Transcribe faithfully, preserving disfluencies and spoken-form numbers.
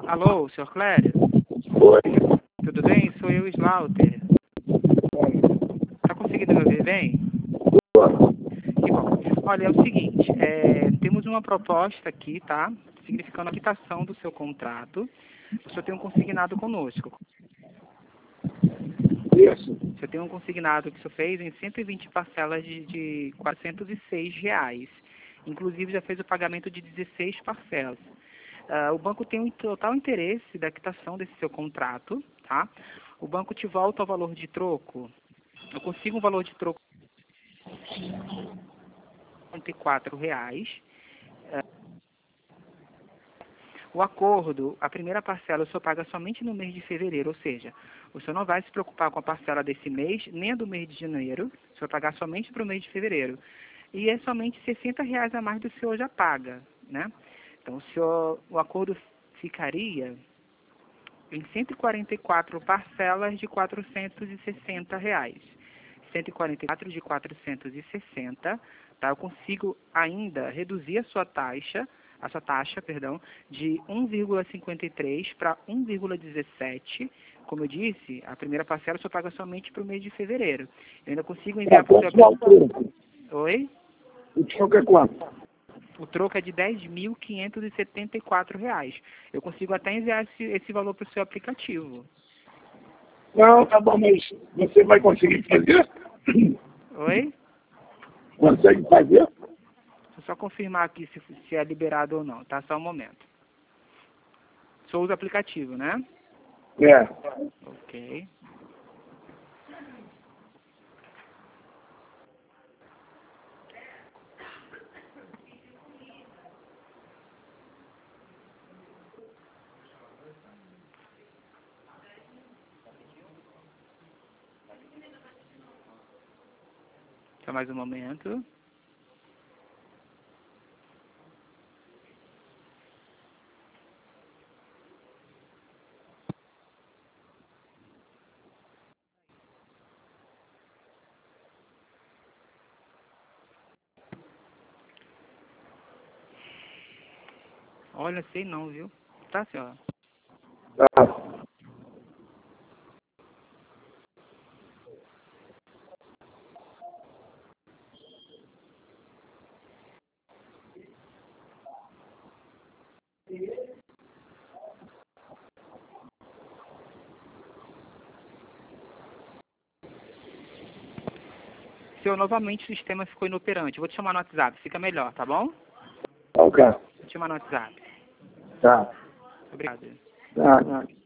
Alô, senhor Clério? Oi. Tudo bem? Sou eu, Slaughter. Tá conseguindo me ouvir bem? Que bom. Olha, é o seguinte, é, temos uma proposta aqui, tá? Significando a quitação do seu contrato. O senhor tem um consignado conosco. Isso. O senhor tem um consignado que o senhor fez em cento e vinte parcelas de, de quatrocentos e seis reais. Inclusive, já fez o pagamento de dezesseis parcelas. Uh, o banco tem um total interesse da quitação desse seu contrato, tá? O banco te volta ao valor de troco. Eu consigo um valor de troco de quarenta e quatro reais. Uh, o acordo, a primeira parcela o senhor paga somente no mês de fevereiro, ou seja, o senhor não vai se preocupar com a parcela desse mês, nem a do mês de janeiro, o senhor vai pagar somente para o mês de fevereiro. E é somente sessenta reais a mais do que o senhor já paga, né? Então, o, senhor, o acordo ficaria em cento e quarenta e quatro parcelas de quatrocentos e sessenta reais. cento e quarenta e quatro de quatrocentos e sessenta, tá? Eu consigo ainda reduzir a sua taxa, a sua taxa, perdão, de um vírgula cinquenta e três para um vírgula dezessete. Como eu disse, a primeira parcela só paga somente para o mês de fevereiro. Eu ainda consigo enviar para o seu... troco? Oi? O troco é quanto? O troco é de dez mil quinhentos e setenta e quatro reais. Eu consigo até enviar esse, esse valor para o seu aplicativo. Não, tá bom, mas você vai conseguir fazer? Oi? Consegue fazer? Deixa eu só confirmar aqui se, se é liberado ou não, tá? Só um momento. Só usa o aplicativo, né? É. Ok. Só mais um momento. Olha, sei não, viu? Tá, senhora? Tá. Seu, novamente o sistema ficou inoperante. Eu vou te chamar no WhatsApp, fica melhor, tá bom? Ok. Vou te chamar no WhatsApp. Tá. Obrigado. Tá, tá.